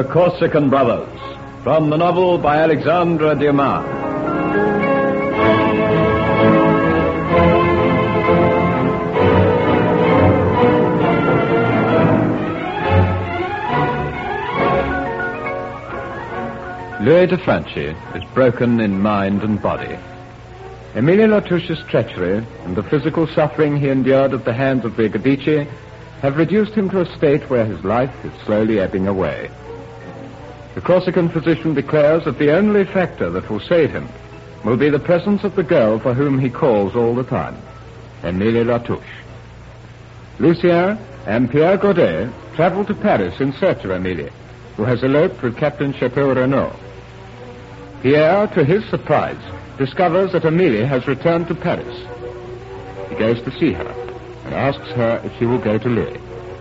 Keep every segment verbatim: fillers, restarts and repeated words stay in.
The Corsican Brothers, from the novel by Alexandre Dumas. Louis de Franchi is broken in mind and body. Emilia Latouche's treachery and the physical suffering he endured at the hands of the Gadici have reduced him to a state where his life is slowly ebbing away. The Corsican physician declares that the only factor that will save him will be the presence of the girl for whom he calls all the time, Emilia Latouche. Lucien and Pierre Godet travel to Paris in search of Emilia, who has eloped with Captain Chateau Renaud. Pierre, to his surprise, discovers that Emilia has returned to Paris. He goes to see her and asks her if she will go to Louis.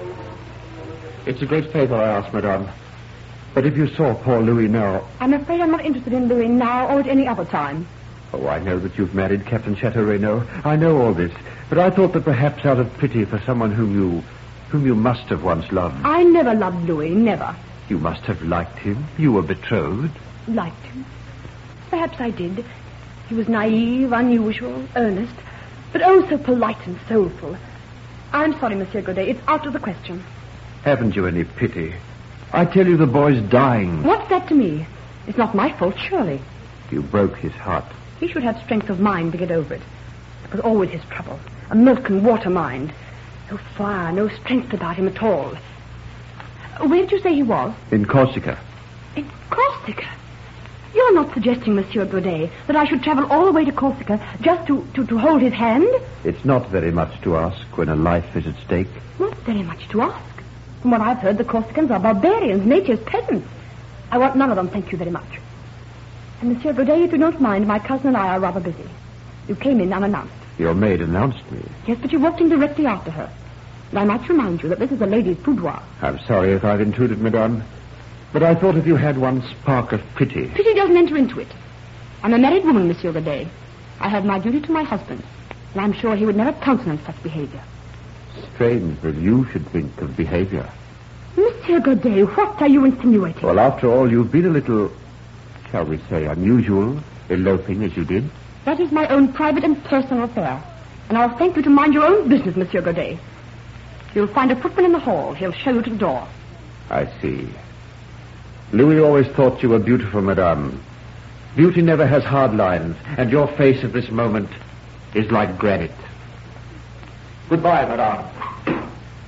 It's a great favor I ask, madame. But if you saw poor Louis now... I'm afraid I'm not interested in Louis now or at any other time. Oh, I know that you've married Captain Chateau Renaud. I know all this. But I thought that perhaps out of pity for someone whom you... whom you must have once loved. I never loved Louis, never. You must have liked him. You were betrothed. Liked him? Perhaps I did. He was naive, unusual, earnest, but oh, so polite and soulful. I'm sorry, Monsieur Godet. It's out of the question. Haven't you any pity? I tell you the boy's dying. What's that to me? It's not my fault, surely. You broke his heart. He should have strength of mind to get over it. It was always his trouble. A milk and water mind. No fire, no strength about him at all. Where did you say he was? In Corsica. In Corsica? You're not suggesting, Monsieur Godet, that I should travel all the way to Corsica just to, to, to hold his hand? It's not very much to ask when a life is at stake. Not very much to ask. From what I've heard, the Corsicans are barbarians, nature's peasants. I want none of them, thank you very much. And, Monsieur Godet, if you don't mind, my cousin and I are rather busy. You came in unannounced. Your maid announced me. Yes, but you walked in directly after her. And I might remind you that this is a lady's boudoir. I'm sorry if I've intruded, madame. But I thought if you had one spark of pity... Pity doesn't enter into it. I'm a married woman, Monsieur Godet. I have my duty to my husband. And I'm sure he would never countenance such behavior. Strange that you should think of behavior. Monsieur Godet, what are you insinuating? Well, after all, you've been a little, shall we say, unusual, eloping as you did. That is my own private and personal affair. And I'll thank you to mind your own business, Monsieur Godet. You'll find a footman in the hall. He'll show you to the door. I see. Louis always thought you were beautiful, madame. Beauty never has hard lines, and your face at this moment is like granite. Goodbye, madame.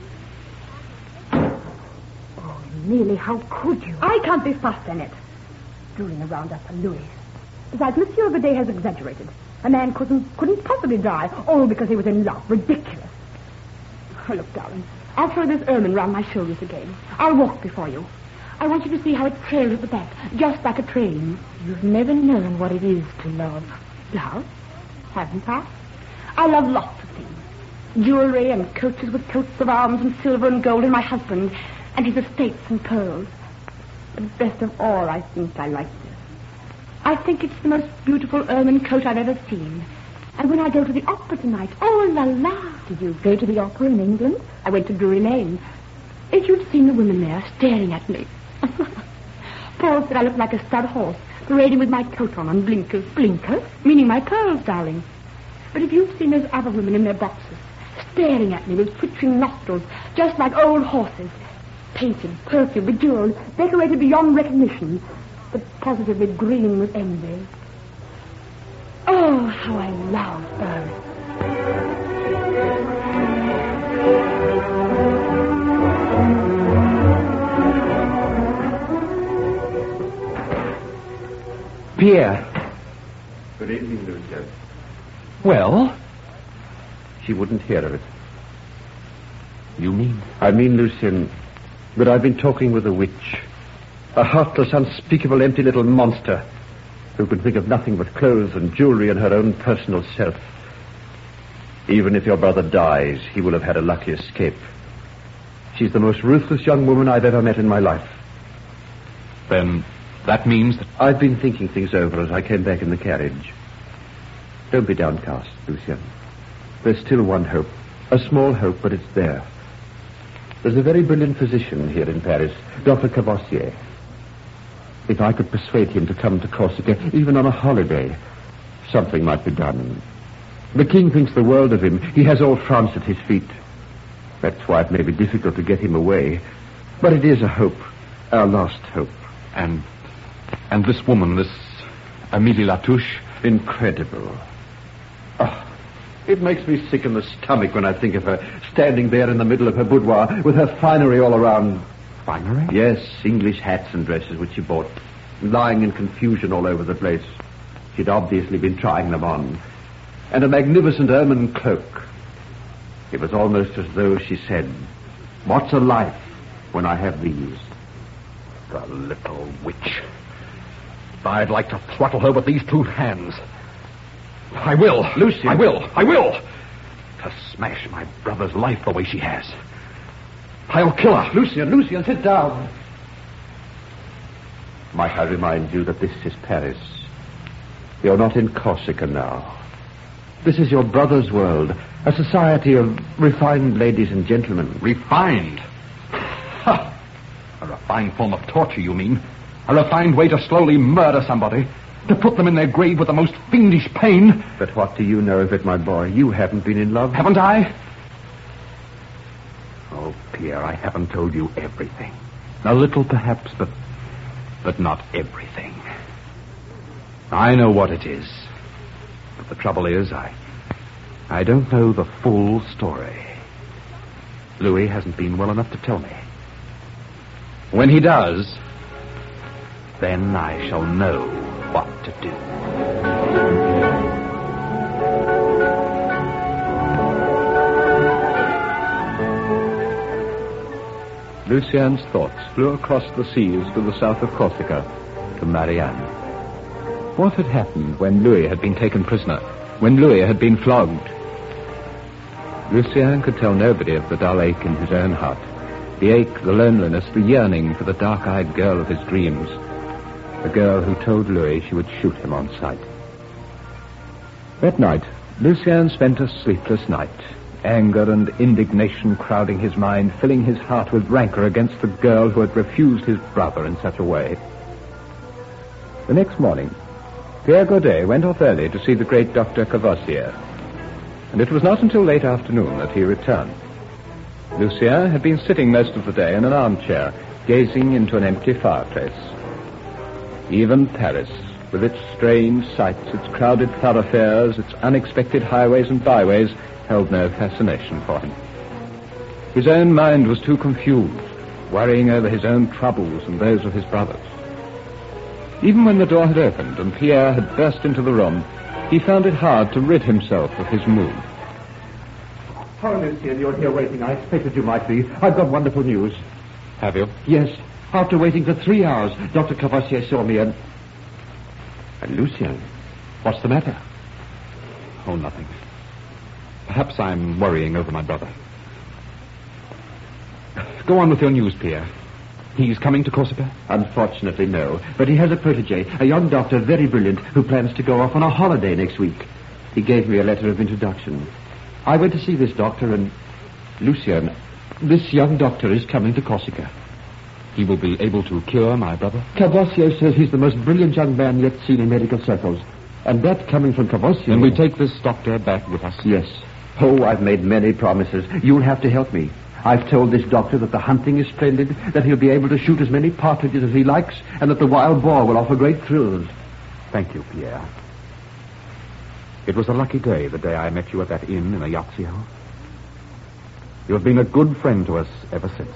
Oh, Neely, how could you? I can't be fussed, Annette. Drooling around after Louis. Besides, Monsieur Godet has exaggerated. A man couldn't couldn't possibly die, all because he was in love. Ridiculous. Oh, look, darling, I'll throw this ermine round my shoulders again. I'll walk before you. I want you to see how it trails at the back, just like a train. You've never known what it is to love. Love? Haven't I? I love lots of things. Jewelry and coaches with coats of arms and silver and gold, and my husband and his estates and pearls. But best of all, I think I like this. I think it's the most beautiful ermine coat I've ever seen. And when I go to the opera tonight, oh, la la. Did you go to the opera in England? I went to Drury Lane. If you'd seen the women there staring at me. Paul said I looked like a stud horse, parading with my coat on and blinkers. Blinkers? Meaning my pearls, darling. But if you've seen those other women in their boxes, staring at me with twitching nostrils, just like old horses, painted, perfumed, bejeweled, decorated beyond recognition, but positively green with envy. Oh, how I love Paris. Pierre. Good evening, Lucia. Well? She wouldn't hear of it. You mean? I mean, Lucien, that I've been talking with a witch. A heartless, unspeakable, empty little monster who could think of nothing but clothes and jewelry and her own personal self. Even if your brother dies, he will have had a lucky escape. She's the most ruthless young woman I've ever met in my life. Then that means that... I've been thinking things over as I came back in the carriage. Don't be downcast, Lucien. There's still one hope. A small hope, but it's there. There's a very brilliant physician here in Paris, Doctor Cavossier. If I could persuade him to come to Corsica, even on a holiday, something might be done. The king thinks the world of him. He has all France at his feet. That's why it may be difficult to get him away. But it is a hope, our last hope. And and this woman, this Amélie Latouche? Incredible. Oh, it makes me sick in the stomach when I think of her, standing there in the middle of her boudoir with her finery all around. Finery? Yes, English hats and dresses which she bought, lying in confusion all over the place. She'd obviously been trying them on. And a magnificent ermine cloak. It was almost as though she said, "What's a life when I have these?" The little witch. I'd like to throttle her with these two hands. I will. Lucian. I will. I will. To smash my brother's life the way she has. I'll kill her. Lucian, Lucian, sit down. Might I remind you that this is Paris? You're not in Corsica now. This is your brother's world, a society of refined ladies and gentlemen. Refined? Ha! A refined form of torture, you mean? A refined way to slowly murder somebody? To put them in their grave with the most fiendish pain? But what do you know of it, my boy? You haven't been in love. Haven't I? Oh, Pierre, I haven't told you everything. A little, perhaps, but... but not everything. I know what it is. But the trouble is, I... I don't know the full story. Louis hasn't been well enough to tell me. When he does, then I shall know what to do. Lucien's thoughts flew across the seas to the south of Corsica, to Marianne. What had happened when Louis had been taken prisoner, when Louis had been flogged? Lucien could tell nobody of the dull ache in his own heart, the ache, the loneliness, the yearning for the dark-eyed girl of his dreams, the girl who told Louis she would shoot him on sight. That night, Lucien spent a sleepless night, anger and indignation crowding his mind, filling his heart with rancor against the girl who had refused his brother in such a way. The next morning, Pierre Godet went off early to see the great Doctor Cavossier, and it was not until late afternoon that he returned. Lucien had been sitting most of the day in an armchair, gazing into an empty fireplace. Even Paris, with its strange sights, its crowded thoroughfares, its unexpected highways and byways, held no fascination for him. His own mind was too confused, worrying over his own troubles and those of his brothers. Even when the door had opened and Pierre had burst into the room, he found it hard to rid himself of his mood. Oh, Lucien, you're here waiting. I expected you might be. I've got wonderful news. Have you? Yes. After waiting for three hours, Doctor Cavossier saw me and... And Lucien, what's the matter? Oh, nothing. Perhaps I'm worrying over my brother. Go on with your news, Pierre. He's coming to Corsica? Unfortunately, no. But he has a protege, a young doctor, very brilliant, who plans to go off on a holiday next week. He gave me a letter of introduction. I went to see this doctor and... Lucien, this young doctor is coming to Corsica. He will be able to cure my brother? Cavossier says he's the most brilliant young man yet seen in medical circles. And that coming from Cavossier... Then we take this doctor back with us? Yes. Oh, I've made many promises. You'll have to help me. I've told this doctor that the hunting is splendid, that he'll be able to shoot as many partridges as he likes, and that the wild boar will offer great thrills. Thank you, Pierre. It was a lucky day, the day I met you at that inn in Ajaccio. You have been a good friend to us ever since.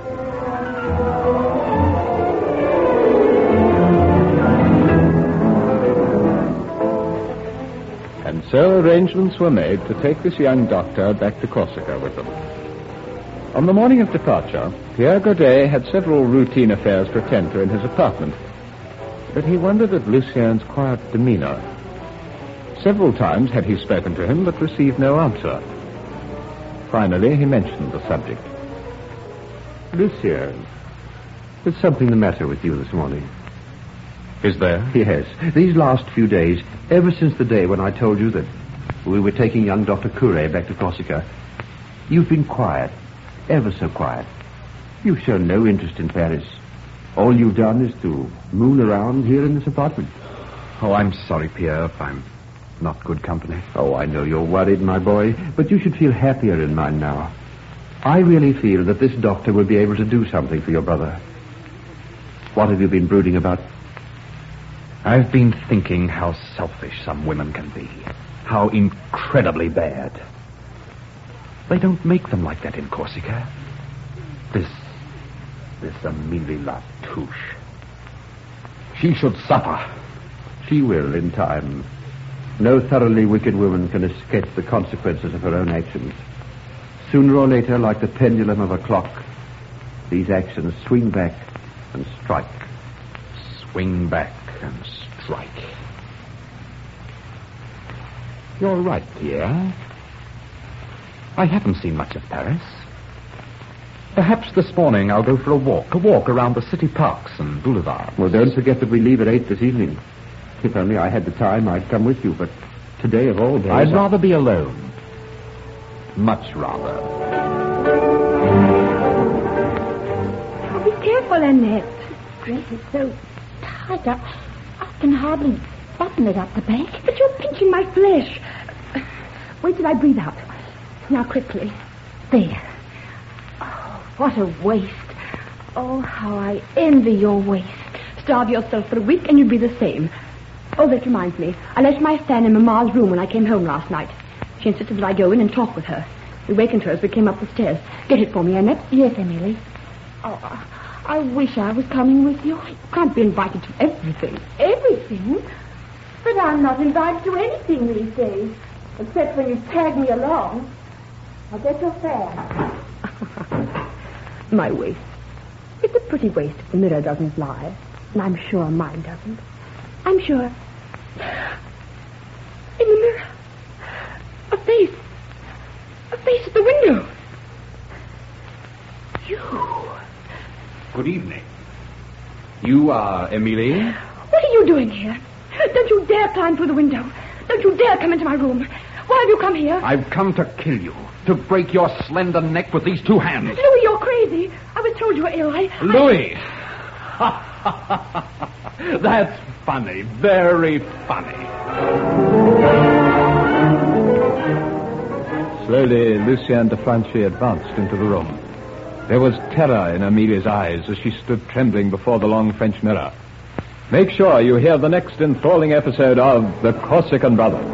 And so arrangements were made to take this young doctor back to Corsica with them. On the morning of departure, Pierre Godet had several routine affairs to attend to in his apartment, but he wondered at Lucien's quiet demeanor. Several times had he spoken to him, but received no answer. Finally, he mentioned the subject. Lucien, there's something the matter with you this morning. Is there? Yes. These last few days, ever since the day when I told you that we were taking young Doctor Curé back to Corsica, you've been quiet, ever so quiet. You've shown no interest in Paris. All you've done is to moon around here in this apartment. Oh, I'm sorry, Pierre, if I'm not good company. Oh, I know you're worried, my boy, but you should feel happier in mine now. I really feel that this doctor will be able to do something for your brother. What have you been brooding about? I've been thinking how selfish some women can be. How incredibly bad. They don't make them like that in Corsica. This... this Amélie Latouche. She should suffer. She will, in time. No thoroughly wicked woman can escape the consequences of her own actions. Sooner or later, like the pendulum of a clock, these actions swing back and strike. Swing back and strike. You're right, Pierre. I haven't seen much of Paris. Perhaps this morning I'll go for a walk, a walk around the city parks and boulevards. Well, don't forget that we leave at eight this evening. If only I had the time, I'd come with you, but today of all days... I'd rather be alone. Much rather. Oh, be careful, Annette. This dress is so tight. I, I can hardly button it up the back. But you're pinching my flesh. Wait till I breathe out. Now, quickly. There. Oh, what a waist. Oh, how I envy your waist. Starve yourself for a week and you'll be the same. Oh, that reminds me. I left my fan in Mamma's room when I came home last night. She insisted that I go in and talk with her. We wakened her as we came up the stairs. Get it for me, Annette. Yes, Emily. Oh, I wish I was coming with you. I can't be invited to everything. Everything? But I'm not invited to anything these days, except when you tag me along. I'll get your fan. My waist. It's a pretty waist if the mirror doesn't lie. And I'm sure mine doesn't. I'm sure. In the mirror. A face. A face at the window. You. Good evening. You are Amélie? What are you doing here? Don't you dare climb through the window. Don't you dare come into my room. Why have you come here? I've come to kill you. To break your slender neck with these two hands. Louis, you're crazy. I was told you were ill. I... Louis! That's funny. Very funny. Slowly, Lucien de Franchi advanced into the room. There was terror in Amelia's eyes as she stood trembling before the long French mirror. Make sure you hear the next enthralling episode of The Corsican Brothers.